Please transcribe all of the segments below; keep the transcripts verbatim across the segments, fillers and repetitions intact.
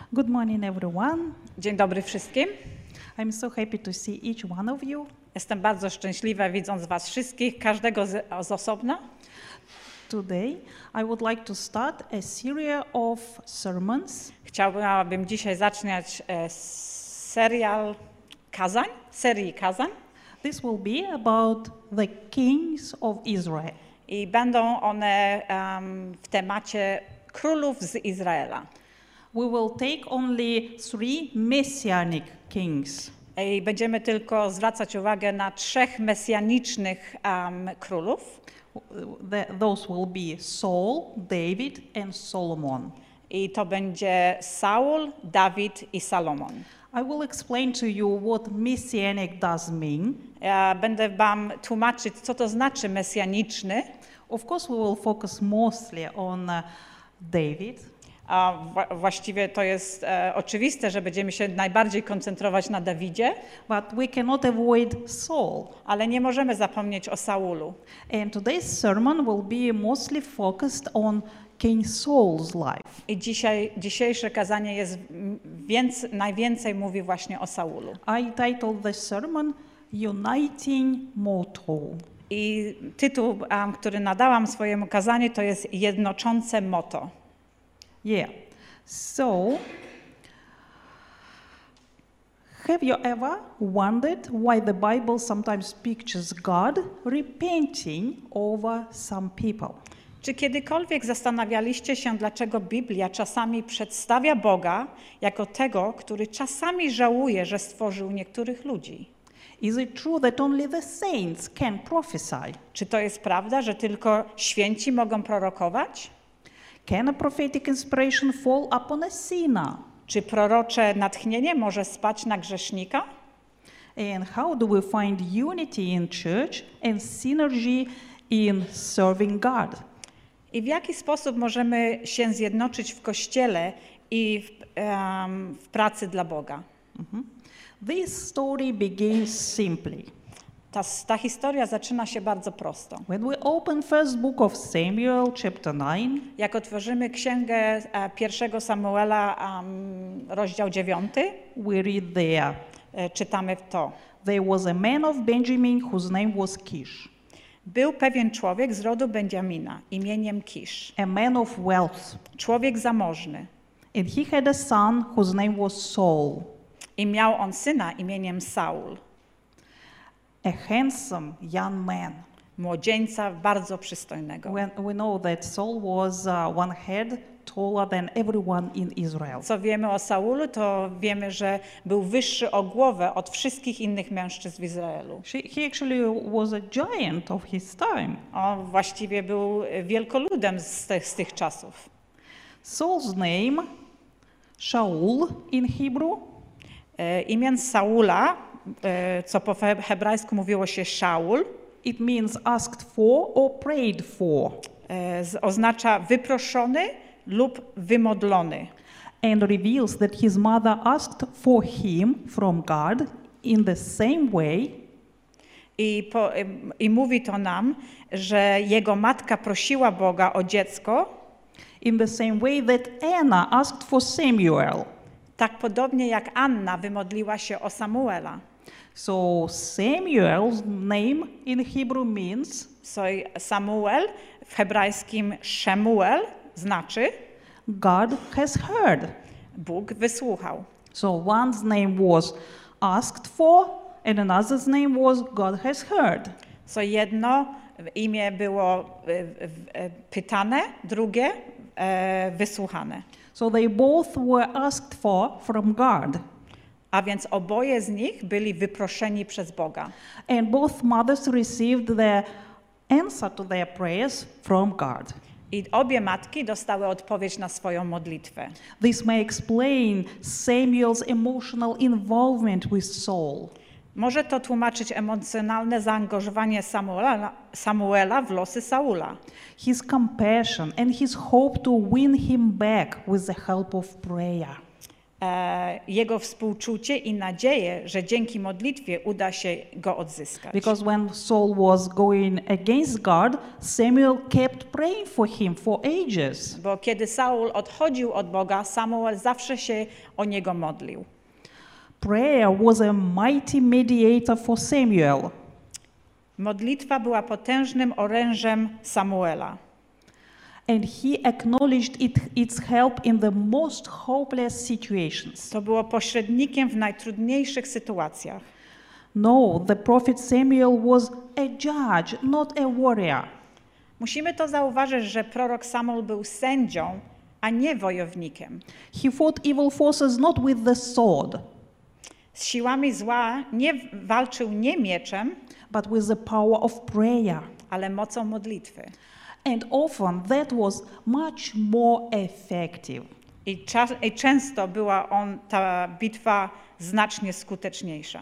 Good morning, everyone. Dzień dobry wszystkim. I'm so happy to see each one of you. Jestem bardzo szczęśliwa, widząc was wszystkich, każdego z, z osobna. Today, I would like to start a series of sermons Chciałabym dzisiaj zacząć e, serial kazań, serii kazań. This will be about the kings of Israel. I będą one um, w temacie królów z Izraela. We will take only three messianic kings. I będziemy tylko zwracać uwagę na trzech mesjanicznych um, królów. The, those will be Saul, David, and Solomon. I to będzie Saul, Dawid i Salomon. I will explain to you what messianic does mean. Ja będę wam tłumaczyć, co to znaczy mesjaniczny. Of course, we will focus mostly on uh, David. A wła- właściwie to jest e, oczywiste, że będziemy się najbardziej koncentrować na Dawidzie, But we cannot avoid Saul. ale nie możemy zapomnieć o Saulu. And today's sermon will be mostly focused on King Saul's life. I dzisiaj, dzisiejsze kazanie jest m, więc, najwięcej mówi właśnie o Saulu. I titled the sermon Uniting Motto. I tytuł, um, który nadałam swojemu kazaniu, to jest Jednoczące Motto. Yeah. So, have you ever wondered why the Bible sometimes pictures God repenting over some people? Czy kiedykolwiek zastanawialiście się, dlaczego Biblia czasami przedstawia Boga jako tego, który czasami żałuje, że stworzył niektórych ludzi? Is it true that only the saints can prophesy? Czy to jest prawda, że tylko święci mogą prorokować? Can a prophetic inspiration fall upon a sinner? Czy prorocze natchnienie może spać na grzesznika? And how do we find unity in church and synergy in serving God? I w jaki sposób możemy się zjednoczyć w Kościele i w, em, w pracy dla Boga? This story begins simply. Ta, ta historia zaczyna się bardzo prosto. When we open first book of Samuel, chapter nine, Jak otworzymy księgę e, pierwszego Samuela, em, rozdział dziewiąty, we read there, e, czytamy w to. there was a man of Benjamin whose name was Kish, Był pewien człowiek z rodu Benjamina imieniem Kisz, a man of wealth, człowiek zamożny. and he had a son whose name was Saul, I miał on syna imieniem Saul, a handsome young man. młodzieńca bardzo przystojnego. When we know that Saul was uh, one head taller than everyone in Israel. Co wiemy o Saulu, to wiemy, że był wyższy o głowę od wszystkich innych mężczyzn w Izraelu. She, he actually was a giant of his time. On właściwie był wielkoludem z tych, z tych czasów. Saul's name, Shaul in Hebrew, E, imię Saula, e, co po he- hebrajsku mówiło się Shaul, it means asked for or prayed for, e, z, oznacza wyproszony lub wymodlony. and reveals that his mother asked for him from God in the same way I, po, em, I mówi to nam, że jego matka prosiła Boga o dziecko, in the same way that Anna asked for Samuel. tak podobnie jak Anna wymodliła się o Samuela. So Samuel's name in Hebrew means So Samuel w hebrajskim Shemuel znaczy God has heard. Bóg wysłuchał. So one's name was asked for and another's name was God has heard. So jedno imię było e, e, pytane, drugie e, wysłuchane. So they both were asked for from God. A więc oboje z nich byli wyproszeni przez Boga. And both mothers received the answer to their prayers from God. I obie matki dostały odpowiedź na swoją modlitwę. This may explain Samuel's emotional involvement with Saul. Może to tłumaczyć emocjonalne zaangażowanie Samuela, Samuela w losy Saula. His compassion and his hope to win him back with the help of prayer. e, jego współczucie i nadzieję, że dzięki modlitwie uda się go odzyskać. Because when Saul was going against God, Samuel kept praying for him for ages. Bo kiedy Saul odchodził od Boga, Samuel zawsze się o niego modlił. Prayer was a mighty mediator for Samuel. Modlitwa była potężnym orężem Samuela. And he acknowledged it, its help in the most hopeless situations. To było pośrednikiem w najtrudniejszych sytuacjach. No, the prophet Samuel was a judge, not a warrior. Musimy to zauważyć, że prorok Samuel był sędzią, a nie wojownikiem. He fought evil forces not with the sword, Z siłami zła nie walczył nie mieczem, but with the power of prayer. ale mocą modlitwy. And often that was much more effective. I, czas, I często była on, ta bitwa znacznie skuteczniejsza.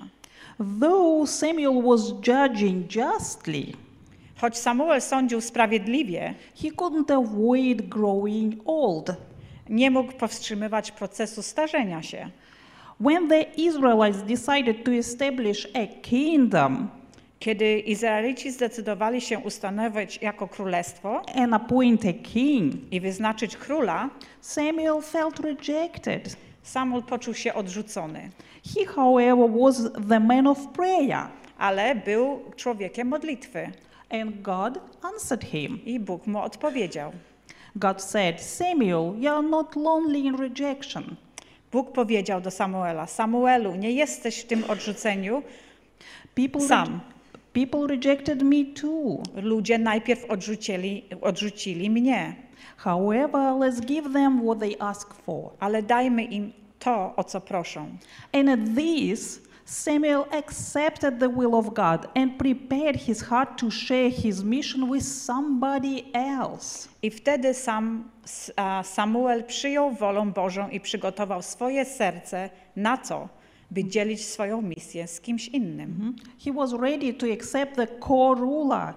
Though Samuel was judging justly, Choć Samuel sądził sprawiedliwie, he couldn't avoid growing old. nie mógł powstrzymywać procesu starzenia się. When the Israelites decided to establish a kingdom Kiedy Izraelici zdecydowali się ustanowić jako królestwo and appoint a king, i wyznaczyć króla, Samuel felt rejected. Samuel poczuł się odrzucony, He, however, was the man of prayer, ale był człowiekiem modlitwy and God answered him. i Bóg mu odpowiedział. God said, Samuel, you are not lonely in rejection. Bóg powiedział do Samuela: Samuelu, nie jesteś w tym odrzuceniu People, sam. people rejected me too. Ludzie najpierw odrzucili, odrzucili mnie, However, let's give them what they ask for. ale dajmy im to, o co proszą. And at this, Samuel accepted the will of God and prepared his heart to share his mission with somebody else. I wtedy sam Samuel przyjął wolę Bożą i przygotował swoje serce na to, by dzielić swoją misję z kimś innym. He was ready to accept the co-ruler.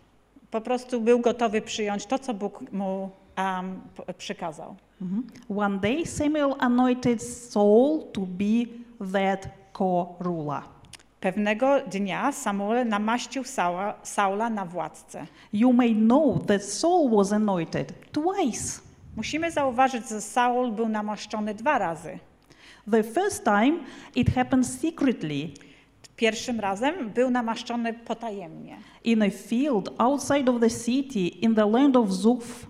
Po prostu był gotowy przyjąć to, co Bóg mu um, przykazał. One day, Samuel anointed Saul to be that co-ruler. Pewnego dnia Samuel namaścił Saula, Saula na władcę. You may know that Saul was anointed twice. Musimy zauważyć, że Saul był namaszczony dwa razy. The first time, it happened secretly Pierwszym razem był namaszczony potajemnie. in a field outside of the city in the land of Zuph,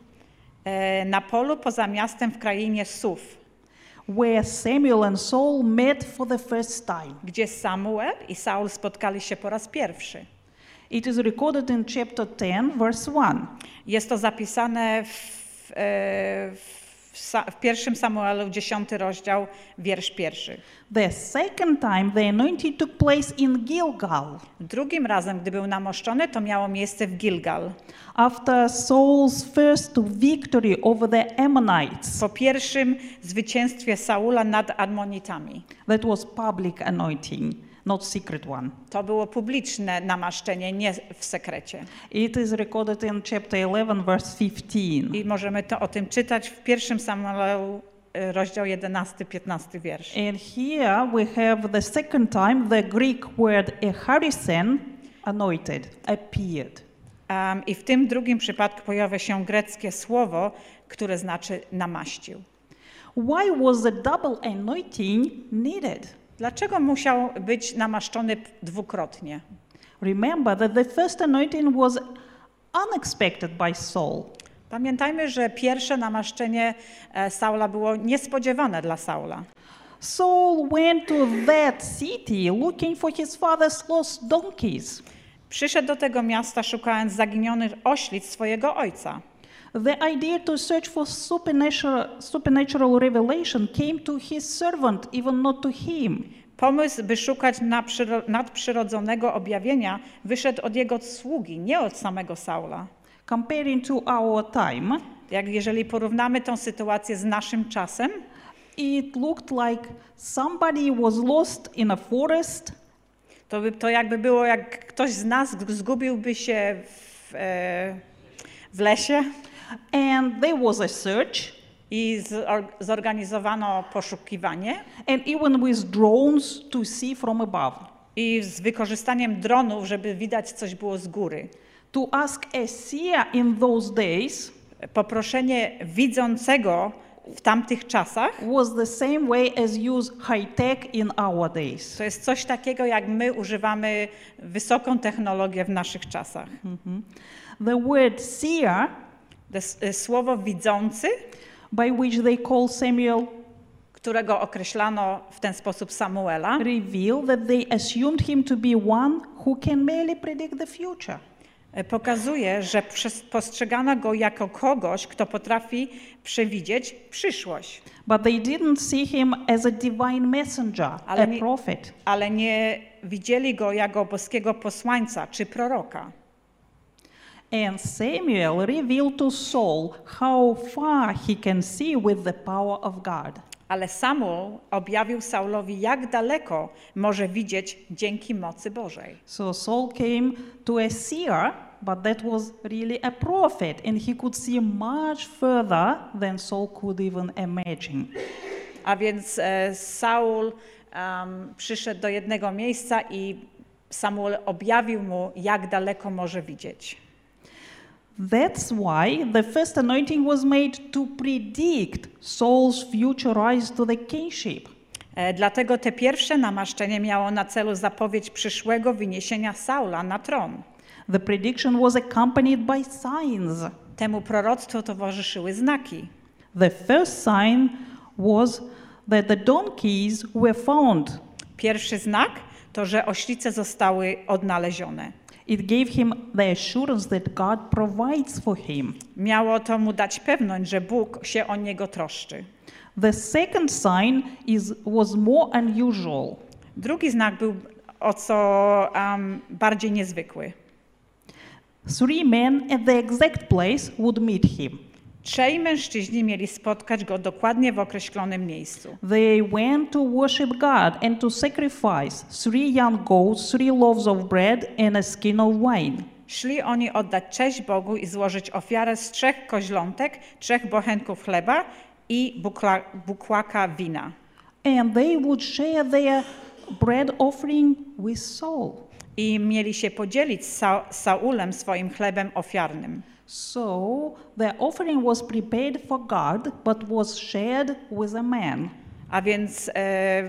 E, na polu poza miastem w krainie Suf, where Samuel and Saul met for the first time. gdzie Samuel i Saul spotkali się po raz pierwszy. It is recorded in chapter ten, verse one. Jest to zapisane w, e, w, Sa- w pierwszym Samuelu, dziesiąty rozdział, wiersz pierwszy. The second time, the anointing took place in Gilgal, Drugim razem, gdy był namaszczony, to miało miejsce w Gilgal. after Saul's first victory over the Ammonites. Po pierwszym zwycięstwie Saula nad Ammonitami. That was public anointing, not secret one. To było publiczne namaszczenie, nie w sekrecie. It is recorded in chapter eleven, verse fifteen. I możemy to o tym czytać w pierwszym Samuelu, e, rozdział jedenasty, piętnasty wiersz. And here we have the second time the Greek word echarisen, anointed, appeared. Um, I w tym drugim przypadku pojawia się greckie słowo, które znaczy namaścił. Why was the double anointing needed? Dlaczego musiał być namaszczony dwukrotnie? Remember that the first anointing was unexpected by Saul. Pamiętajmy, że pierwsze namaszczenie e, Saula było niespodziewane dla Saula. Saul went to that city looking for his father's lost donkeys. Przyszedł do tego miasta, szukając zaginionych oślic swojego ojca. The idea to search for supernatural, supernatural revelation came to his servant, even not to him. Pomysł, by szukać nadprzyrodzonego objawienia, wyszedł od jego sługi, nie od samego Saula. Comparing to our time, Jak jeżeli porównamy tę sytuację z naszym czasem, it looked like somebody was lost in a forest to, by, to jakby było, jak ktoś z nas zgubiłby się w, e, w lesie and there was a search I zor- zorganizowano poszukiwanie and even with drones to see from above. i z wykorzystaniem dronów, żeby widać coś było z góry. To ask a seer in those days Poproszenie widzącego w tamtych czasach was the same way as use high tech in our days. to jest coś takiego, jak my używamy wysoką technologię w naszych czasach. The word seer, To jest, y, Słowo widzący, by which they call Samuel, którego określano w ten sposób Samuela, reveal that they assumed him to be one who can merely predict the future. y, pokazuje, że przez- postrzegano go jako kogoś, kto potrafi przewidzieć przyszłość, But they didn't see him as a divine messenger, Ale a nie- prophet. ale nie widzieli go jako boskiego posłańca czy proroka. And Samuel revealed to Saul how far he can see with the power of God. Ale Samuel objawił Saulowi, jak daleko może widzieć dzięki mocy Bożej. So Saul came to a seer, but that was really a prophet, and he could see much further than Saul could even imagine. A więc e, Saul um, przyszedł do jednego miejsca i Samuel objawił mu, jak daleko może widzieć. That's why the first anointing was made to predict Saul's future rise to the kingship. E, dlatego te pierwsze namaszczenie miało na celu zapowiedź przyszłego wyniesienia Saula na tron. The prediction was accompanied by signs. Temu proroctwu towarzyszyły znaki. The first sign was that the donkeys were found. Pierwszy znak to, że oślice zostały odnalezione. It gave him the assurance that God provides for him. Miało to mu dać pewność, że Bóg się o niego troszczy. The second sign is, was more unusual. Drugi znak był o co um, bardziej niezwykły. Three men at the exact place would meet him. Trzej mężczyźni mieli spotkać go dokładnie w określonym miejscu. They went to worship God and to sacrifice three young goats, three loaves of bread, and a skin of wine. Szli oni oddać cześć Bogu i złożyć ofiarę z trzech koźlątek, trzech bochenków chleba i bukla, bukłaka wina. And they would share their bread offering with Saul. I mieli się podzielić z Sa- Saulem swoim chlebem ofiarnym. So the offering was prepared for God, but was shared with a man. A więc e,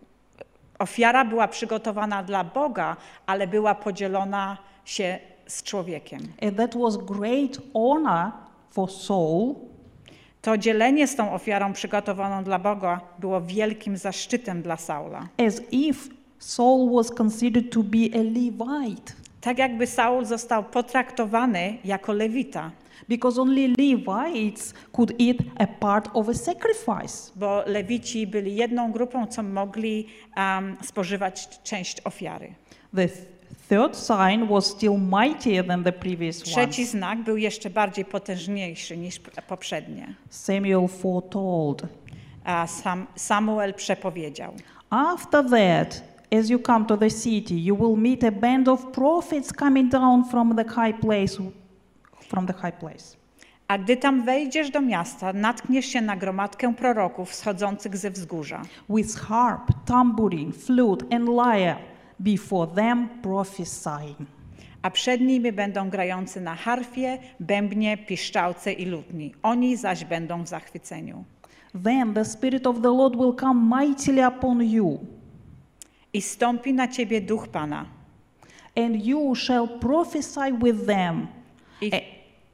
ofiara była przygotowana dla Boga, ale była podzielona się z człowiekiem. And that was great honor for Saul, To dzielenie z tą ofiarą przygotowaną dla Boga było wielkim zaszczytem dla Saula. as if Saul was considered to be a Levite, Tak jakby Saul został potraktowany jako lewita, because only Levites could eat a part of a sacrifice. bo lewici byli jedną grupą, co mogli um, spożywać część ofiary. The th- third sign was still mightier than the previous one. Trzeci znak był jeszcze bardziej potężniejszy niż p- poprzednie. Samuel foretold. A Sam, Samuel przepowiedział. After that, as you come to the city, you will meet a band of prophets coming down from the high place, from the high place. A gdy tam wejdziesz do miasta, natkniesz się na gromadkę proroków schodzących ze wzgórza. With harp, tambourine, flute, and lyre, before them prophesying. A przed nimi będą grający na harfie, bębnie, piszczałce i lutni. Oni zaś będą w zachwyceniu. Then the Spirit of the Lord will come mightily upon you, I stąpi na ciebie duch Pana. and you shall prophesy with them, I, E-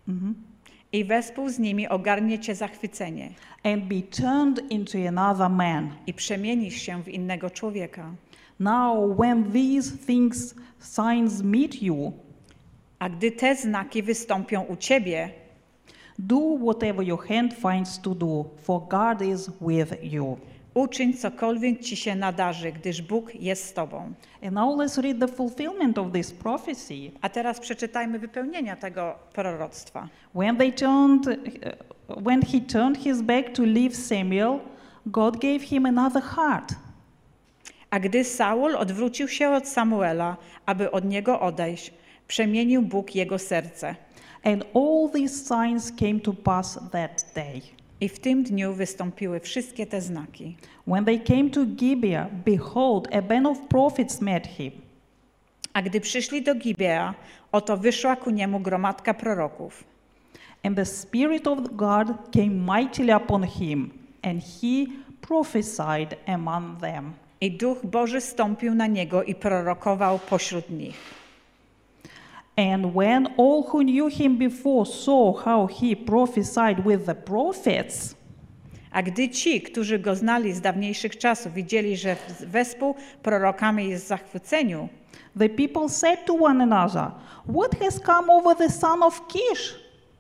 I wespół z nimi ogarnie cię zachwycenie. and be turned into another man. I przemienisz się w innego człowieka. Now, when these things, signs meet you, A gdy te znaki wystąpią u ciebie, do whatever your hand finds to do, for God is with you. uczyń cokolwiek ci się nadarzy, gdyż Bóg jest z tobą. And now let's read the fulfillment of this prophecy. A teraz przeczytajmy wypełnienia tego proroctwa. When they turned, uh, when he turned his back to leave Samuel, God gave him another heart. A gdy Saul odwrócił się od Samuela, aby od niego odejść, przemienił Bóg jego serce. And all these signs came to pass that day. I w tym dniu wystąpiły wszystkie te znaki. When they came to Gibeah, behold, a band of prophets met him. A gdy przyszli do Gibea, oto wyszła ku niemu gromadka proroków. And the Spirit of God came mightily upon him, and he prophesied among them. I Duch Boży stąpił na niego i prorokował pośród nich. And when all who knew him before saw how he prophesied with the prophets, A gdy ci, którzy go znali z dawniejszych czasów, widzieli, że wespół prorokami jest w zachwyceniu, the people said to one another, "What has come over the son of Kish?"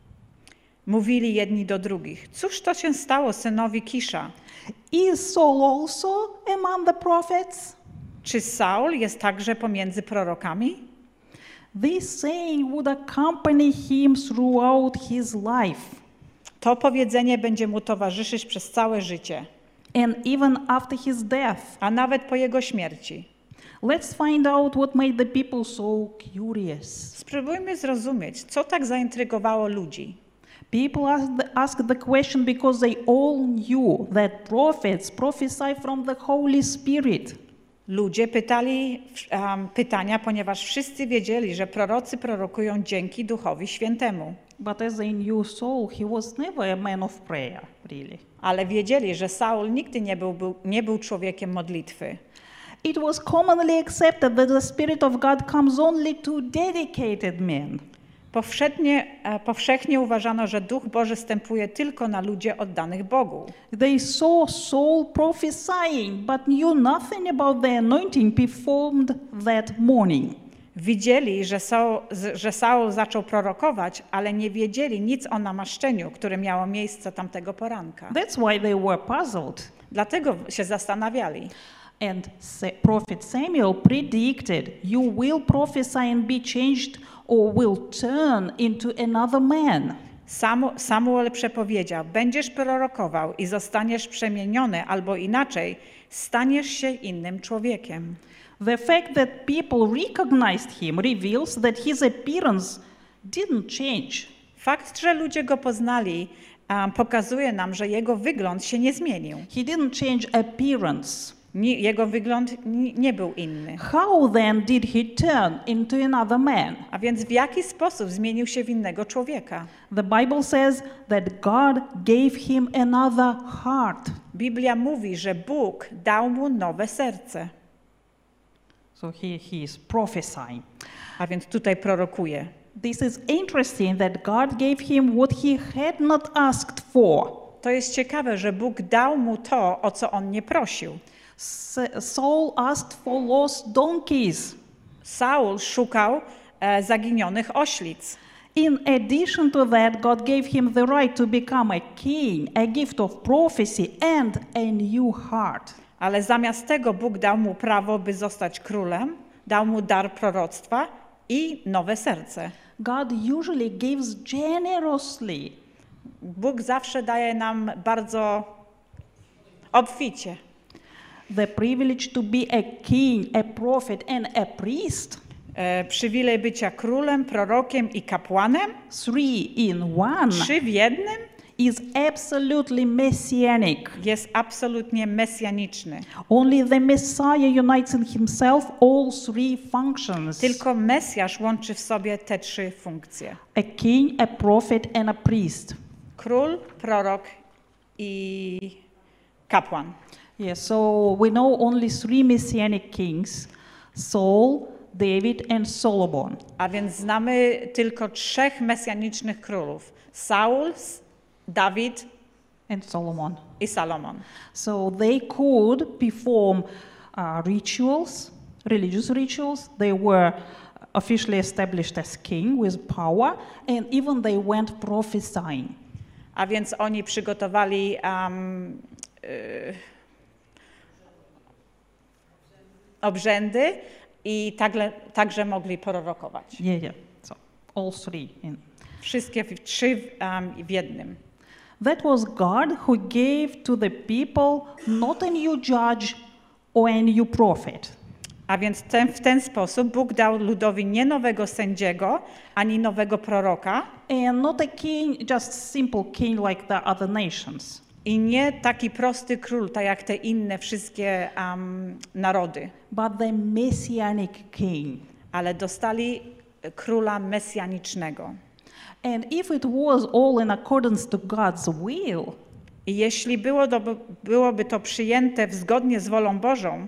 mówili jedni do drugich: Cóż to się stało synowi Kisza? Is Saul also among the prophets? Czy Saul jest także pomiędzy prorokami? This saying would accompany him throughout his life, To powiedzenie będzie mu towarzyszyć przez całe życie, and even after his death. a nawet po jego śmierci. Let's find out what made the people so curious. Spróbujmy zrozumieć, co tak zaintrygowało ludzi. People asked the, asked the question because they all knew that prophets prophesy from the Holy Spirit. Ludzie pytali um, pytania, ponieważ wszyscy wiedzieli, że prorocy prorokują dzięki Duchowi Świętemu. But as they knew Saul, he was never a man of prayer, really. Ale wiedzieli, że Saul nigdy nie był, był, nie był człowiekiem modlitwy. It was commonly accepted that the Spirit of God comes only to dedicated men. Powszechnie, e, powszechnie uważano, że Duch Boży stępuje tylko na ludzie oddanych Bogu. They saw Saul prophesying, but knew nothing about the anointing performed that morning. Widzieli, że Saul, że Saul zaczął prorokować, ale nie wiedzieli nic o namaszczeniu, które miało miejsce tamtego poranka. That's why they were puzzled. Dlatego się zastanawiali. And Sa- prophet Samuel predicted, "You will prophesy and be changed, or will turn into another man." Samu, Samuel przepowiedział: Będziesz prorokował i zostaniesz przemieniony, albo inaczej, staniesz się innym człowiekiem. The fact that people recognized him reveals that his appearance didn't change. Fakt, że ludzie go poznali, um, pokazuje nam, że jego wygląd się nie zmienił. He didn't change appearance. Nie, jego wygląd nie, nie był inny. How then did he turn into another man? A więc w jaki sposób zmienił się w innego człowieka? The Bible says that God gave him another heart. Biblia mówi, że Bóg dał mu nowe serce. So here he is prophesying. A więc tutaj prorokuje. This is interesting that God gave him what he had not asked for. To jest ciekawe, że Bóg dał mu to, o co on nie prosił. Sa- Saul asked for lost donkeys. Saul szukał e, zaginionych oślic. In addition to that, God gave him the right to become a king, a gift of prophecy, and a new heart. Ale zamiast tego Bóg dał mu prawo, by zostać królem, dał mu dar proroctwa i nowe serce. God usually gives generously. Bóg zawsze daje nam bardzo obficie. The privilege to be a king, a prophet, and a priest. E, przywilej bycia królem, prorokiem i kapłanem, Three in one trzy w jednym, is absolutely messianic. jest absolutnie mesjaniczny. Only the Messiah unites in himself all three functions. Tylko Mesjasz łączy w sobie te trzy funkcje. A king, a prophet, and a priest. Król, prorok i kapłan. Yeah, so we know only three messianic kings, Saul, David, and Solomon. A więc znamy tylko trzech mesjanicznych królów. Saul, Dawid And Solomon. i Salomon. So they could perform uh, rituals, religious rituals. They were officially established as king with power, and even they went prophesying. A więc oni przygotowali um, y, obrzędy i tagle, także mogli prorokować. Yeah, yeah. So all three. In. Wszystkie w, trzy w, um, w jednym. That was God who gave to the people not a new judge or a new prophet. A więc ten, w ten sposób Bóg dał ludowi nie nowego sędziego, ani nowego proroka and not a king, just simple king like the other nations. i nie taki prosty król, tak jak te inne wszystkie um, narody, But the messianic king. ale dostali króla mesjanicznego. And if it was all in accordance to God's will, I jeśli było do, byłoby to przyjęte zgodnie z wolą Bożą,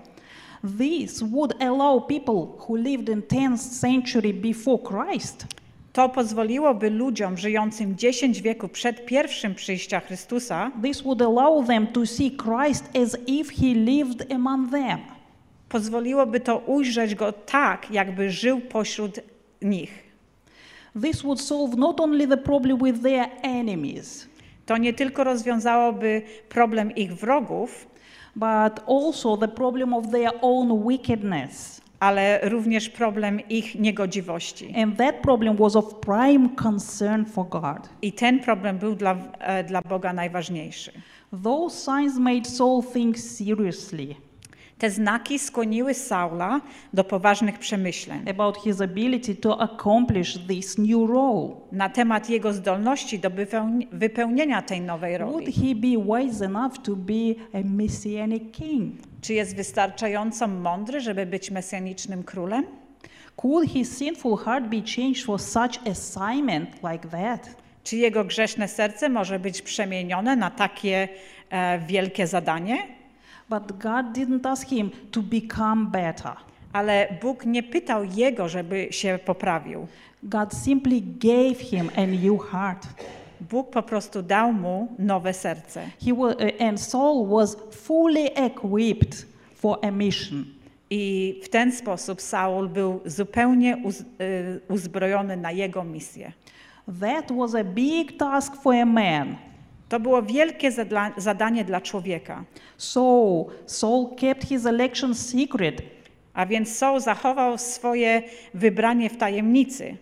this would allow people who lived in tenth century before Christ to pozwoliłoby ludziom żyjącym dziesięć wieków przed pierwszym przyjściem Chrystusa, this would allow them to see Christ as if he lived among them. pozwoliłoby to ujrzeć go tak, jakby żył pośród nich. This would solve not only the problem with their enemies, To nie tylko rozwiązałoby problem ich wrogów, but also the problem of their own wickedness. ale również problem ich niegodziwości. And that problem was of prime concern for God. I ten problem był dla, e, dla Boga najważniejszy. Those signs made Saul think seriously Te znaki skłoniły Saula do poważnych przemyśleń about his ability to accomplish this new role. na temat jego zdolności do wypełni- wypełnienia tej nowej Would roli. he be wise enough to be a messianic king? Czy jest wystarczająco mądry, żeby być mesjanicznym królem? Could his sinful heart be changed for such assignment like that? Czy jego grzeszne serce może być przemienione na takie e, wielkie zadanie? But God didn't ask him to become better. Ale Bóg nie pytał jego, żeby się poprawił. God simply gave him a new heart. Bóg po prostu dał mu nowe serce. He was, and Saul was fully equipped for a mission. I w ten sposób Saul był zupełnie uz, y, uzbrojony na jego misję. That was a big task for a man. To było wielkie zadla, zadanie dla człowieka. So Saul kept his election secret. A więc Saul zachował swoje wybranie w tajemnicy.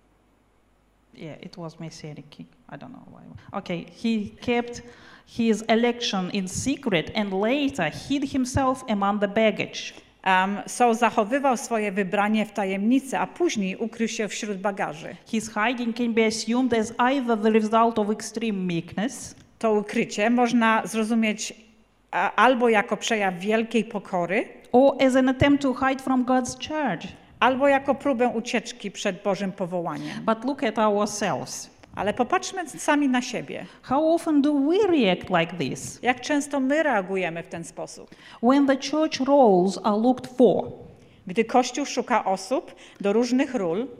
Yeah, it was Messianic king. I don't know why. Okay, he kept his election in secret and later hid himself among the baggage. Um, Saul zachowywał swoje wybranie w tajemnicy, a później ukrył się wśród bagaży. His hiding can be assumed as either the result of extreme meekness To ukrycie można zrozumieć a, albo jako przejaw wielkiej pokory, or as an attempt to hide from God's charge. albo jako próbę ucieczki przed Bożym powołaniem. But look at ourselves. Ale popatrzmy sami na siebie. How often do we react like this? Jak często my reagujemy w ten sposób? When the church roles are looked for, Gdy Kościół szuka osób do różnych ról, uh,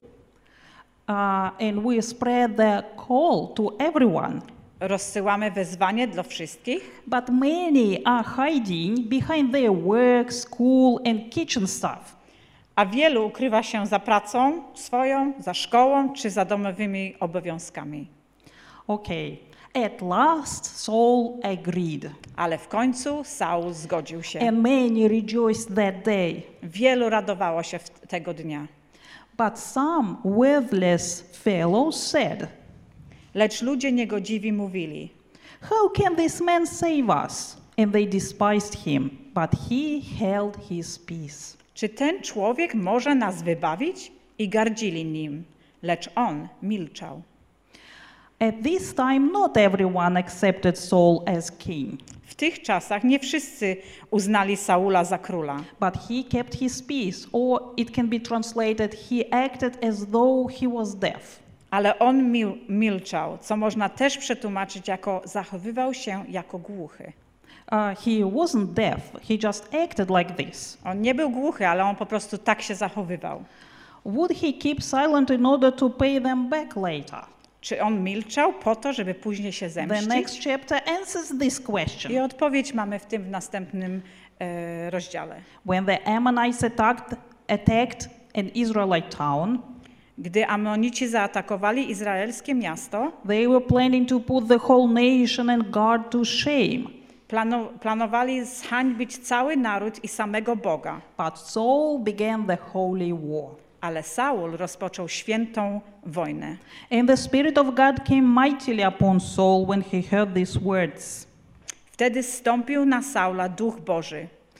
and we spread the call to everyone, rozsyłamy wezwanie dla wszystkich, but many are hiding behind their work, school, and kitchen stuff. a wielu ukrywa się za pracą swoją, za szkołą czy za domowymi obowiązkami. Okay, at last Saul agreed, Ale w końcu Saul zgodził się. and many rejoiced that day. Wielu radowało się w tego dnia. But some worthless fellows said, Lecz ludzie niegodziwi mówili: "How can this man save us?" And they despised him, but he held his peace. Czy ten człowiek może nas wybawić? I gardzili nim, lecz on milczał. At this time, not everyone accepted Saul as king, W tych czasach nie wszyscy uznali Saula za króla, but he kept his peace, or it can be translated, he acted as though he was deaf. ale on mil milczał, co można też przetłumaczyć jako zachowywał się jako głuchy. Uh, he wasn't deaf, he just acted like this. On nie był głuchy, ale on po prostu tak się zachowywał. Would he keep silent in order to pay them back later? Czy on milczał po to, żeby później się The next zemścić? chapter answers this I question. odpowiedź mamy w tym w następnym e, rozdziale. When the Ammonites attacked, attacked an Israelite town, Gdy Amonici zaatakowali izraelskie miasto, they were planning to put the whole nation and God to shame. planu planowali zhańbić cały naród i samego Boga. But Saul began the holy war. Ale Saul rozpoczął świętą wojnę. And the Spirit of God came mightily upon Saul when he heard these words. Wtedy zstąpił na Saula Duch Boży.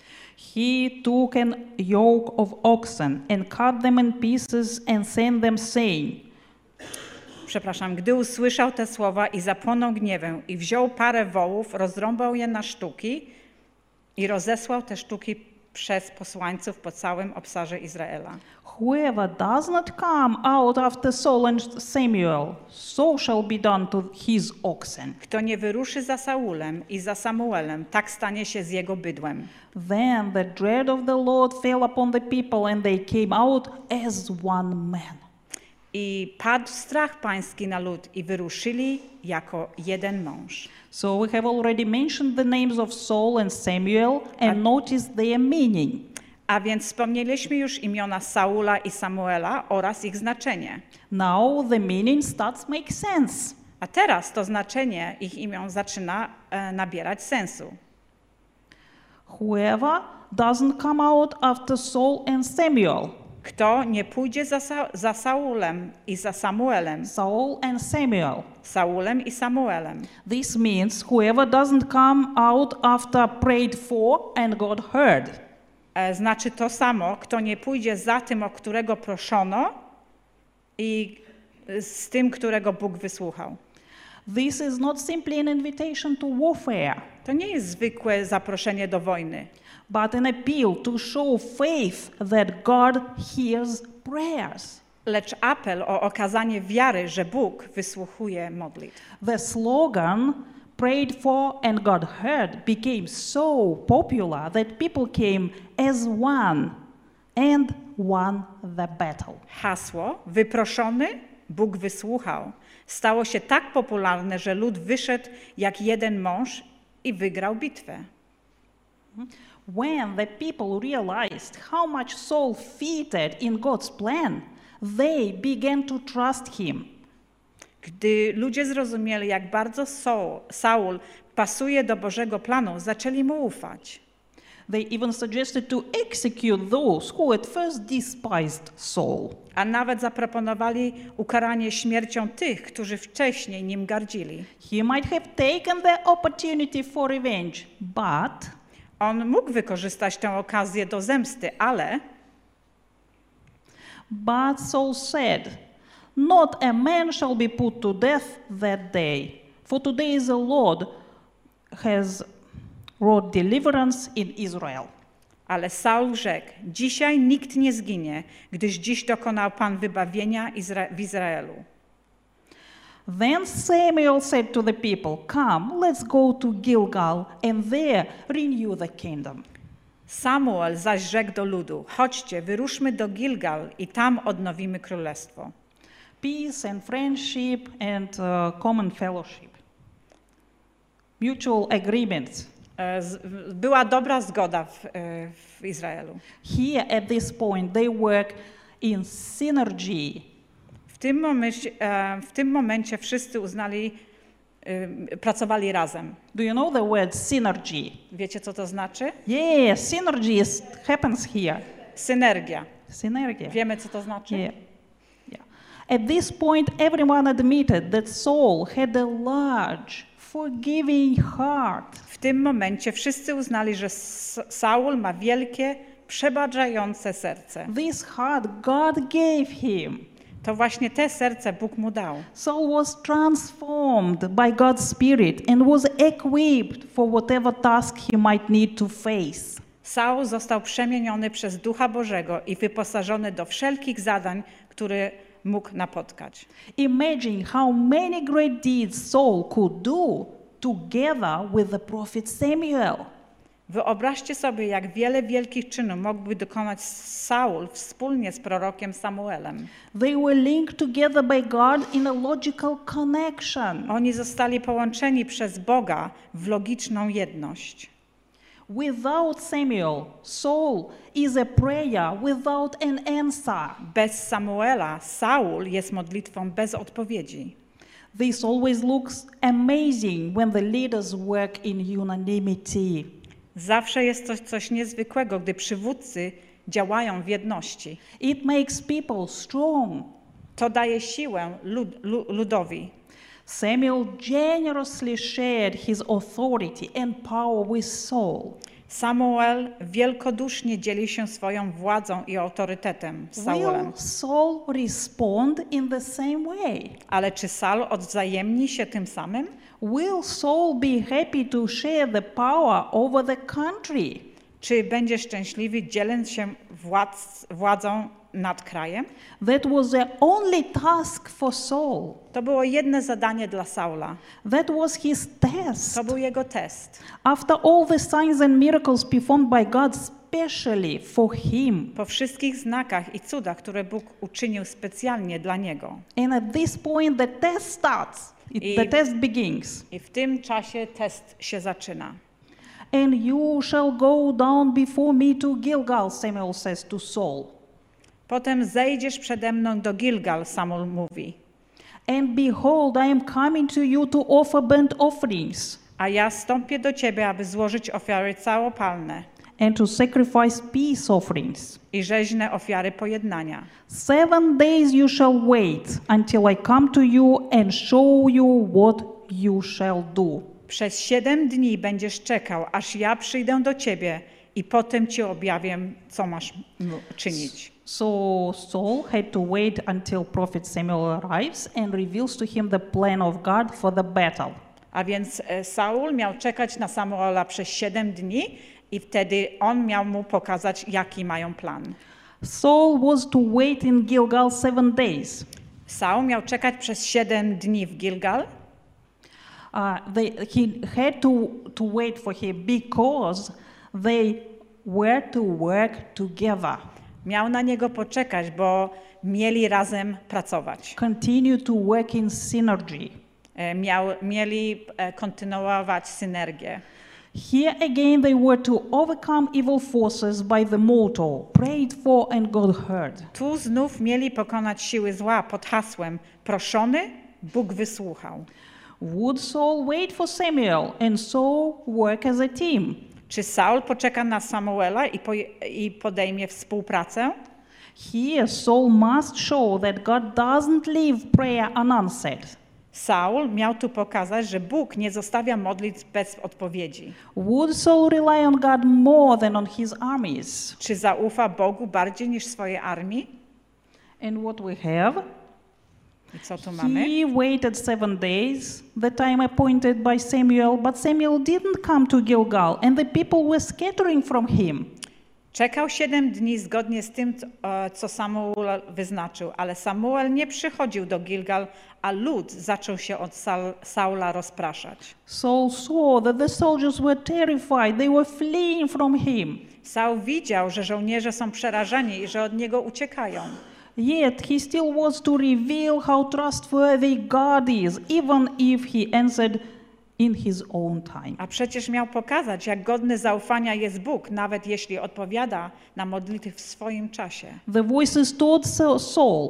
He took an yoke of oxen and cut them in pieces and sent them, saying, Przepraszam, gdy usłyszał te słowa i zapłonął gniewem i wziął parę wołów, rozrąbał je na sztuki i rozesłał te sztuki przez posłańców po całym obszarze Izraela. Whoever does not come out after Saul and Samuel, so shall be done to his oxen. Kto nie wyruszy za Saulem i za Samuelem, tak stanie się z jego bydłem. Then the dread of the Lord fell upon the people, and they came out as one man. I padł strach pański na lud i wyruszyli jako jeden mąż. So we have already mentioned the names of Saul and Samuel and noticed their meaning. A więc wspomnieliśmy już imiona Saula i Samuela oraz ich znaczenie. Now the meaning starts to make sense. A teraz to znaczenie ich imion zaczyna e, nabierać sensu. Whoever doesn't come out after Saul and Samuel. Kto nie pójdzie za, Sa za Saulem i za Samuelem, Saul and Samuel. Saulem i Samuelem. This means whoever doesn't come out after prayed for and God heard. E, znaczy to samo, kto nie pójdzie za tym, o którego proszono i z tym, którego Bóg wysłuchał. This is not simply an invitation to warfare, To nie jest zwykłe zaproszenie do wojny, but an appeal to show faith that God hears prayers. lecz apel o okazanie wiary, że Bóg wysłuchuje modlitw. The slogan prayed for and God heard became so popular that people came as one and won the battle. Hasło wyproszony, Bóg wysłuchał stało się tak popularne, że lud wyszedł jak jeden mąż i wygrał bitwę. When the people realized how much Saul fitted in God's plan, they began to trust him. Gdy ludzie zrozumieli, jak bardzo Saul, Saul pasuje do Bożego planu, zaczęli mu ufać. They even suggested to execute those who at first despised Saul. A nawet zaproponowali ukaranie śmiercią tych, którzy wcześniej nim gardzili. He might have taken the opportunity for revenge, but On mógł wykorzystać tę okazję do zemsty, ale but Saul said, "Not a man shall be put to death that day, for today the Lord has wrought deliverance in Israel." Ale Saul rzekł, dzisiaj nikt nie zginie, gdyż dziś dokonał Pan wybawienia Izra- w Izraelu. Then Samuel said to the people, "Come, let's go to Gilgal and there renew the kingdom." Samuel zaś rzekł do ludu, chodźcie, wyruszmy do Gilgal i tam odnowimy królestwo. Peace and friendship and uh, common fellowship. Mutual agreements. E, z- w- Była dobra zgoda w, e, w Izraelu. Here at this point, they work in synergy. W tym momencie, e, w tym momencie wszyscy uznali, e, pracowali razem. Do you know the word synergy? Wiecie, co to znaczy? Yeah, synergy is, happens here. Synergia. Synergia. Wiemy, co to znaczy? Yeah. Yeah. At this point, everyone admitted that Saul had a large, forgiving heart. W tym momencie wszyscy uznali, że S- Saul ma wielkie, przebaczające serce. This heart God gave him. To właśnie te serce Bóg mu dał. Saul was transformed by God's Spirit and was equipped for whatever task he might need to face. Saul został przemieniony przez Ducha Bożego i wyposażony do wszelkich zadań, które mógł napotkać. Imagine how many great deeds Saul could do together with the prophet Samuel. Wyobraźcie sobie, jak wiele wielkich czynów mógłby dokonać Saul wspólnie z prorokiem Samuelem. They were linked together by God in a logical connection. Oni zostali połączeni przez Boga w logiczną jedność. Without Samuel, Saul is a prayer without an answer. Bez Samuela Saul jest modlitwą bez odpowiedzi. This always looks amazing when the leaders work in unanimity. Zawsze jest to coś niezwykłego, gdy przywódcy działają w jedności. It makes people strong. To daje siłę lud, lu, ludowi. Samuel generously shared his authority and power with Saul. Samuel wielkodusznie dzieli się swoją władzą i autorytetem z Saulem. Will Saul respond in the same way? Ale czy Saul odwzajemni się tym samym? Will Saul be happy to share the power over the country? Czy będzie szczęśliwy dzieląc się władz, władzą nad krajem? That was the only task for Saul. To było jedno zadanie dla Saula. That was his test. To był jego test. After all the signs and miracles performed by God specially for him. Po wszystkich znakach i cudach, które Bóg uczynił specjalnie dla niego. And at this point the test starts. It, I- the test begins. I w tym czasie test się zaczyna. And you shall go down before me to Gilgal, Samuel says to Saul. Potem zejdziesz przede mną do Gilgal, Samuel mówi. And behold, I am coming to you to offer burnt offerings A ja stąpię do ciebie, aby złożyć ofiary całopalne and to sacrifice peace offerings. i rzeźne ofiary pojednania. Seven days you shall wait until I come to you and show you what you shall do. Przez siedem dni będziesz czekał, aż ja przyjdę do ciebie i potem ci objawię, co masz m- czynić. So Saul had to wait until prophet Samuel arrives and reveals to him the plan of God for the battle. A więc e, Saul miał czekać na Samuela przez siedem dni i wtedy on miał mu pokazać, jaki mają plan. Saul was to wait in Gilgal seven days. Saul miał czekać przez siedem dni w Gilgal, Uh, they, he had to, to wait for him because they were to work together, miał na niego poczekać, bo mieli razem pracować. continue to work in synergy. E, Miał, mieli e, kontynuować synergię. Here again they were to overcome evil forces by the motto, prayed for and God heard. Tu znów mieli pokonać siły zła pod hasłem proszony, Bóg wysłuchał. Would Saul wait for Samuel and so work as a team? Czy Saul poczeka na Samuela i, po, i podejmie współpracę? Here Saul must show that God doesn't leave prayer unanswered. Saul miał tu pokazać, że Bóg nie zostawia modlitw bez odpowiedzi. Would Saul rely on God more than on his armies? Czy zaufa Bogu bardziej niż swojej armii? And what we have? I co tu mamy? He waited seven days, the time appointed by Samuel, but Samuel didn't come to Gilgal, and the people were scattering from him. Czekał siedem dni zgodnie z tym, co- e, co Samuel wyznaczył, ale Samuel nie przychodził do Gilgal, a lud zaczął się od Saul, Saula rozpraszać. Saul saw that the soldiers were terrified, they were fleeing from him. Saul widział, że żołnierze są przerażeni i że od niego uciekają. Yet he still wants to reveal how trustworthy God is, even if he answered in his own time. A przecież miał pokazać, jak godny zaufania jest Bóg, nawet jeśli odpowiada na modlitwy w swoim czasie. The voices told Sa- Saul,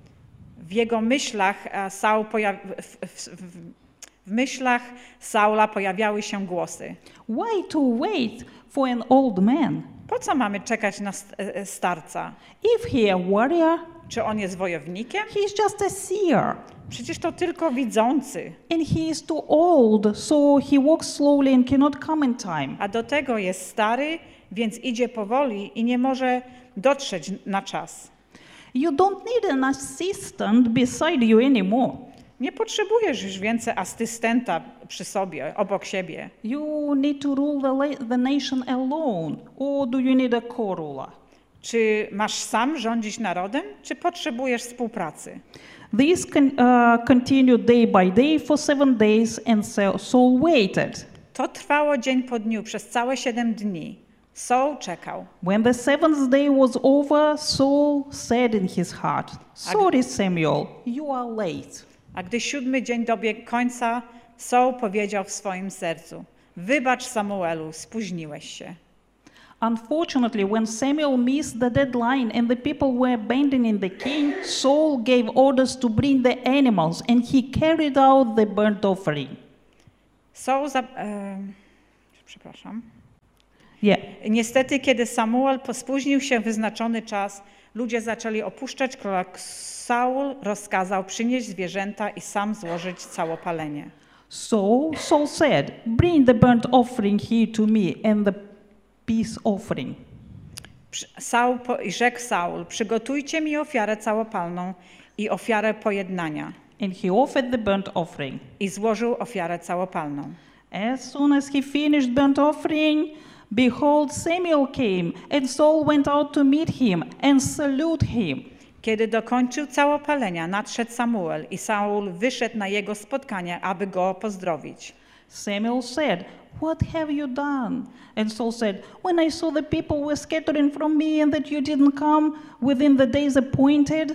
W jego myślach e, Saul pojaw... w, w, w, w myślach Saula pojawiały się głosy. why to wait for an old man? Po co mamy czekać na st- e, starca? If he a warrior, Czy on jest wojownikiem? he's just a seer. Przecież to tylko widzący, And he is too old, so he walks slowly and cannot come in time. a do tego jest stary, więc idzie powoli i nie może dotrzeć na czas. You don't need an assistant beside you anymore. Nie potrzebujesz już więcej asystenta przy sobie, obok siebie. You need to rule the, la- the nation alone, or do you need a co-ruler? Czy masz sam rządzić narodem, czy potrzebujesz współpracy? This con- uh, continued day by day for seven days, and Sa- Saul waited. To trwało dzień po dniu przez całe siedem dni. Saul czekał. When the seventh day was over, Saul said in his heart, "Sorry, Samuel, you are late." A gdy siódmy dzień dobiegł końca, Saul powiedział w swoim sercu: wybacz Samuelu, spóźniłeś się. Unfortunately, when Samuel missed the deadline and the people were abandoning the king, Saul gave orders to bring the animals, and he carried out the burnt offering. Saul za... E, przepraszam. Yeah. Niestety, kiedy Samuel spóźnił się wyznaczony czas, ludzie zaczęli opuszczać króla. Saul rozkazał przynieść zwierzęta i sam złożyć całopalenie. So Saul said, "Bring the burnt offering here to me." And the peace offering. Przy- Saul, po- i rzekł Saul, przygotujcie mi ofiarę całopalną i ofiarę pojednania. And he offered the burnt offering. I złożył ofiarę całopalną. As soon as he finished burnt offering, behold, Samuel came, and Saul went out to meet him and salute him. Kiedy dokończył całopalenia, nadszedł Samuel i Saul wyszedł na jego spotkanie, aby go pozdrowić. Samuel said, "What have you done?" And Saul said, "When I saw the people were scattering from me and that you didn't come within the days appointed."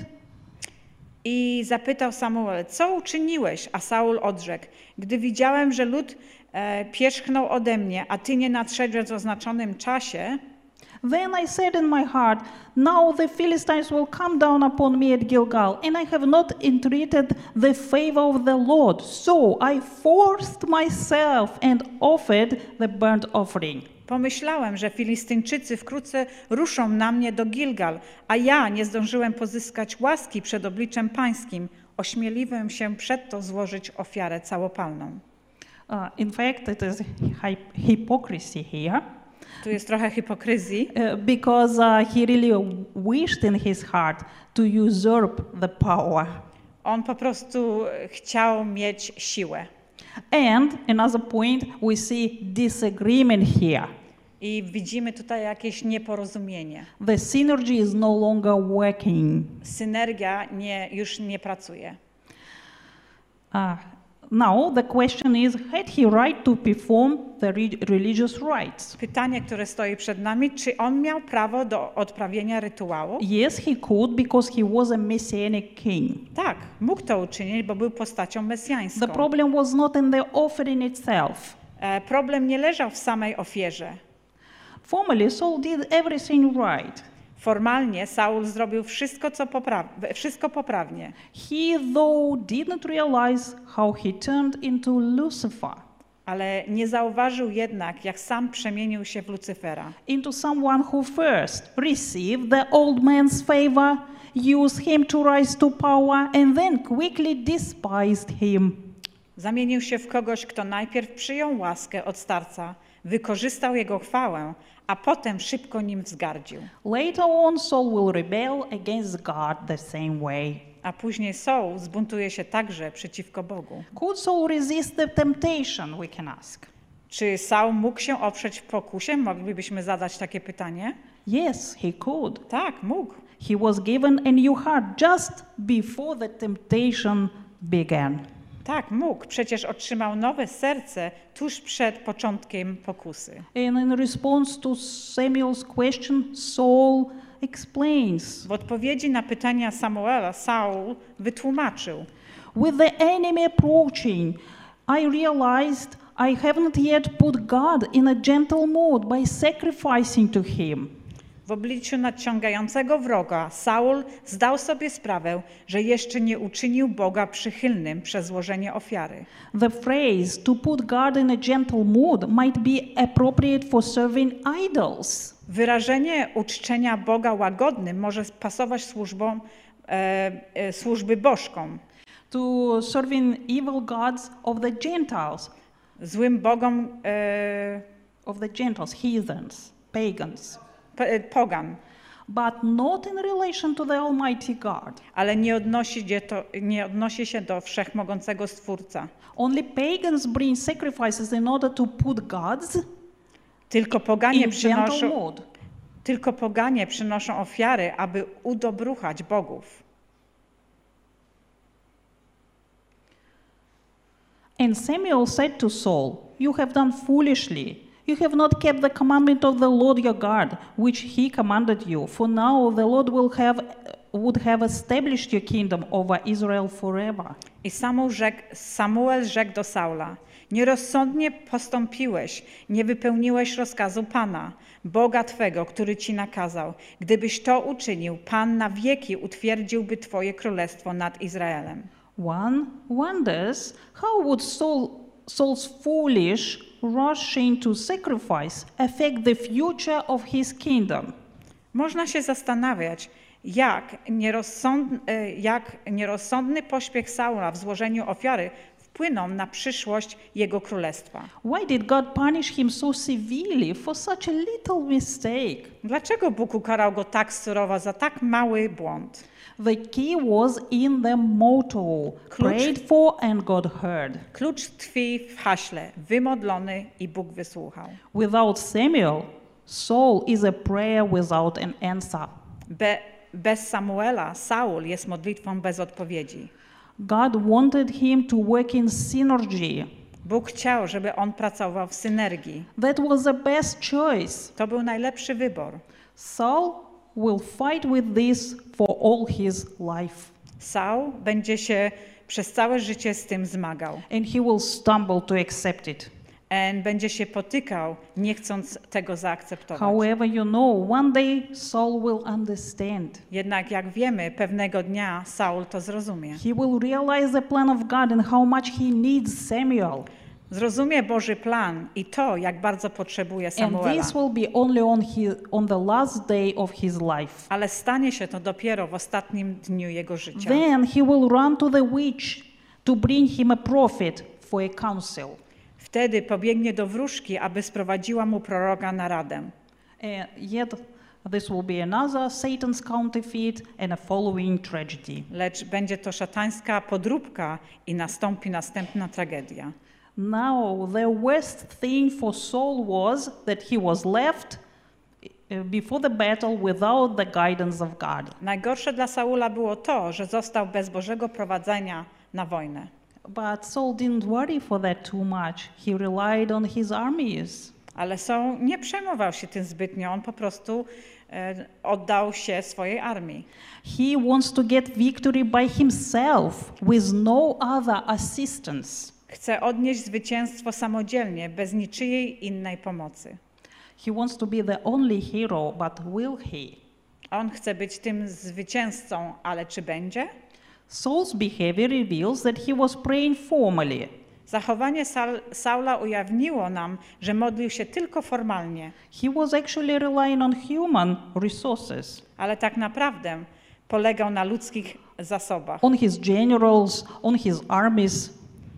I zapytał Samuel, co uczyniłeś? A Saul odrzekł, gdy widziałem, że lud e, pierzchnął ode mnie, a ty nie nadszedłeś w oznaczonym czasie, Then I said in my heart, "Now the Philistines will come down upon me at Gilgal, and I have not entreated the favor of the Lord. So I forced myself and offered the burnt offering." pomyślałem, że Filistyńczycy wkrótce ruszą na mnie do Gilgal, a ja nie zdążyłem pozyskać łaski przed obliczem pańskim. Ośmieliłem się przedto złożyć ofiarę całopalną. Uh, in fact, it is hy- hypocrisy here, Tu jest trochę hipokryzji, uh, because uh, he really wished in his heart to usurp the power. on po prostu chciał mieć siłę. And another point, we see disagreement here. I widzimy tutaj jakieś nieporozumienie. The synergy is no longer working. Synergia nie, już nie pracuje. Uh, now the question is, had he right to perform the re- religious rites? Pytanie, które stoi przed nami, czy on miał prawo do odprawienia rytuału? Yes, he could, because he was a messianic king. Tak, mógł to uczynić, bo był postacią mesjańską. The problem was not in the offering itself. E, Problem nie leżał w samej ofierze. Formally, Saul did everything right. Formalnie Saul zrobił wszystko, co popraw- wszystko poprawnie, He, though, didn't realize how he turned into Lucifer, ale nie zauważył jednak, jak sam przemienił się w Lucyfera. into someone who first received the old man's favor, used him to rise to power, and then quickly despised him. Zamienił się w kogoś, kto najpierw przyjął łaskę od starca, wykorzystał jego chwałę, a potem szybko nim wzgardził. Later on, Saul will rebel against God the same way. A później Saul zbuntuje się także przeciwko Bogu. Could Saul resist the temptation, we can ask? Czy Saul mógł się oprzeć w pokusie? Moglibyśmy zadać takie pytanie? Yes, he could. Tak, mógł. He was given a new heart just before the temptation began. Tak, mógł. Przecież otrzymał nowe serce tuż przed początkiem pokusy. And in response to Samuel's question, Saul explains, W odpowiedzi na pytania Samuela Saul wytłumaczył: with the enemy approaching, I realized I haven't yet put God in a gentle mood by sacrificing to him. W obliczu nadciągającego wroga Saul zdał sobie sprawę, że jeszcze nie uczynił Boga przychylnym przez złożenie ofiary. The phrase to put God in a gentle mood might be appropriate for serving idols. Wyrażenie uczczenia Boga łagodnym może pasować służbom, e, e, służby bożkom, To serving evil gods of the Gentiles, złym bogom e, of the Gentiles, heathens, pagans, p- pogan, but not in relation to the Almighty God. ale nie odnosi, się to, nie odnosi się do wszechmogącego Stwórca. Only pagans bring sacrifices in order to put gods Tylko poganie in gentle przynoszą, mood. tylko poganie przynoszą ofiary, aby udobruchać bogów. And Samuel said to Saul, "You have done foolishly. You have not kept the commandment of the Lord your God, which he commanded you. For now the Lord will have, would have established your kingdom over Israel forever." I Samuel rzekł, Samuel rzekł do Saula: nierozsądnie postąpiłeś, nie wypełniłeś rozkazu Pana, Boga Twego, który Ci nakazał. Gdybyś to uczynił, Pan na wieki utwierdziłby Twoje królestwo nad Izraelem. One wonders how would Saul, Saul's foolish rushing to sacrifice affect the future of his kingdom. Można się zastanawiać, jak nierozsądny, jak nierozsądny pośpiech Saula w złożeniu ofiary wpłyną na przyszłość jego królestwa. Why did God punish him so severely for such a little mistake? Dlaczego Bóg ukarał go tak surowo za tak mały błąd? The key was in the motto, prayed for and God heard. Klucz tkwi w haśle, wymodlony i Bóg wysłuchał. Without Samuel, Saul is a prayer without an answer. Be, bez Samuela Saul jest modlitwą bez odpowiedzi. God wanted him to work in synergy. Bóg chciał, żeby on pracował w synergii. That was the best choice. To był najlepszy wybór. Saul will fight with this for all his life. Saul będzie się przez całe życie z tym zmagał. And he will stumble to accept it. And będzie się potykał, nie chcąc tego zaakceptować. However, you know, one day Saul will understand. Jednak jak wiemy, pewnego dnia Saul to zrozumie. He will realize the plan of God and how much he needs Samuel. Zrozumie Boży plan i to, jak bardzo potrzebuje And Samuela. this will be only on his, on the last day of his life. Ale stanie się to dopiero w ostatnim dniu jego życia. Then he will run to the witch to bring him a prophet for a counsel. Wtedy pobiegnie do wróżki, aby sprowadziła mu proroka na radę. And yet this will be another Satan's counterfeit and a following tragedy. Lecz będzie to szatańska podróbka i nastąpi następna tragedia. Now the worst thing for Saul was that he was left uh, before the battle without the guidance of God. Najgorsze dla Saula było to, że został bez Bożego prowadzenia na wojnę. But Saul didn't worry for that too much. He relied on his armies. Ale Saul nie przejmował się tym zbytnio, on po prostu e, oddał się swojej armii. He wants to get victory by himself with no other assistance. Chce odnieść zwycięstwo samodzielnie, bez niczyjej innej pomocy. He wants to be the only hero, but will he? On chce być tym zwycięzcą, ale czy będzie? Saul's behavior reveals that he was praying formally. Zachowanie Saul, Saula ujawniło nam, że modlił się tylko formalnie, He was actually relying on human resources, ale tak naprawdę polegał na ludzkich zasobach, on his generals, on his armies,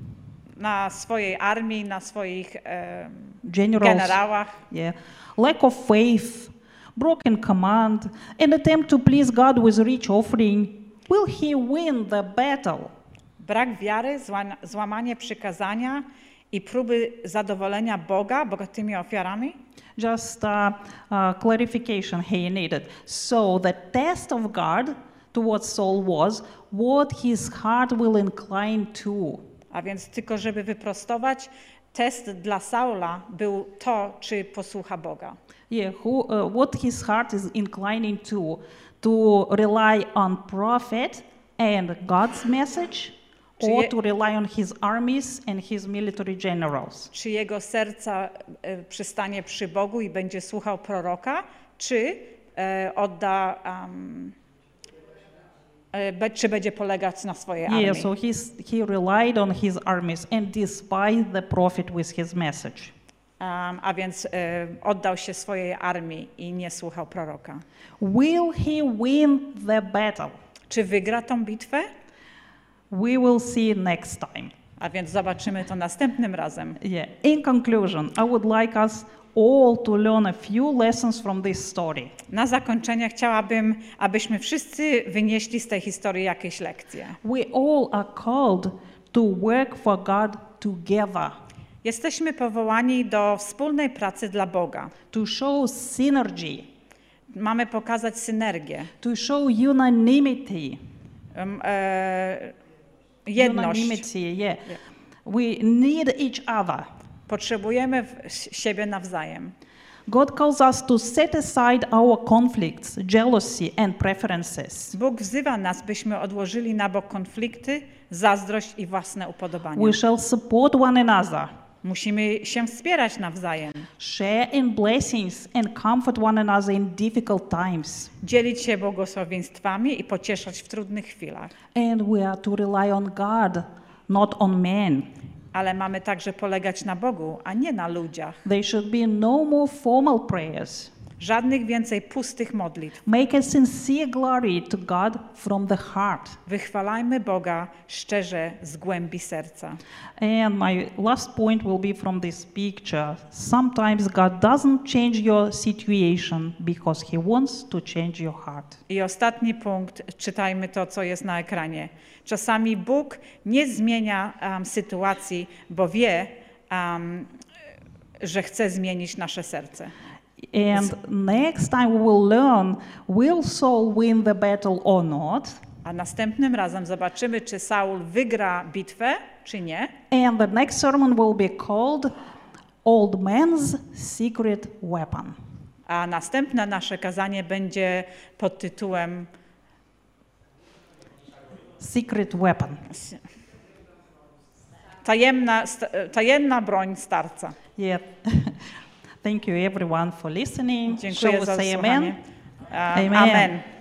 na swojej armii, na swoich e, generals, generałach. yeah, lack of faith, broken command, an attempt to please God with rich offering. Will he win the battle? Brak wiary, zła- złamanie przykazania i próby zadowolenia Boga bogatymi ofiarami. Just uh, uh, clarification he needed. So the test of God towards Saul was what his heart will incline to. A więc tylko żeby wyprostować, test dla Saula był to, czy posłucha Boga. Yeah, who, uh, what his heart is inclining to, to rely on prophet and God's message, Czy or je- to rely on his armies and his military generals. Czy jego serca e, przystanie przy Bogu i będzie słuchał proroka, czy e, odda, um, e, be, czy będzie polegać na swojej armii. Yeah, so he's, he relied on his armies and despised the prophet with his message. Um, a więc e, oddał się swojej armii i nie słuchał proroka. Will he win the battle? Czy wygra tą bitwę? We will see next time. A więc zobaczymy to następnym razem. Yeah. In conclusion, I would like us all to learn a few lessons from this story. Na zakończenie chciałabym, abyśmy wszyscy wynieśli z tej historii jakieś lekcje. We all are called to work for God together, Jesteśmy powołani do wspólnej pracy dla Boga. to show synergy, Mamy pokazać synergię, to show unanimity. um, e, jedność. Unanimity, yeah. We need each other. Potrzebujemy w- siebie nawzajem. God calls us to set aside our conflicts, jealousy, and preferences. Bóg wzywa nas, byśmy odłożyli na bok konflikty, zazdrość i własne upodobania. We shall support one another, Musimy się wspierać nawzajem, share in blessings, and comfort one another in difficult times. dzielić się błogosławieństwami i pocieszać w trudnych chwilach. And we are to rely on God, not on men. Ale mamy także polegać na Bogu, a nie na ludziach. There should be no more formal prayers. Żadnych więcej pustych modlitw. Make a sincere glory to God from the heart. Wychwalajmy Boga szczerze z głębi serca. And my last point will be from this picture. Sometimes God doesn't change your situation because He wants to change your heart. I ostatni punkt, czytajmy to, co jest na ekranie. Czasami Bóg nie zmienia um, sytuacji, bo wie, um, że chce zmienić nasze serce. And next time we will learn, will Saul win the battle or not? A następnym razem zobaczymy, czy Saul wygra bitwę, czy nie. And the next sermon will be called Old Man's Secret Weapon. A następne nasze kazanie będzie pod tytułem Secret Weapon. Tajemna, tajemna broń starca. Yeah. Thank you everyone for listening. Dziękuję Shall we za say słuchanie. amen? Uh, Amen. amen.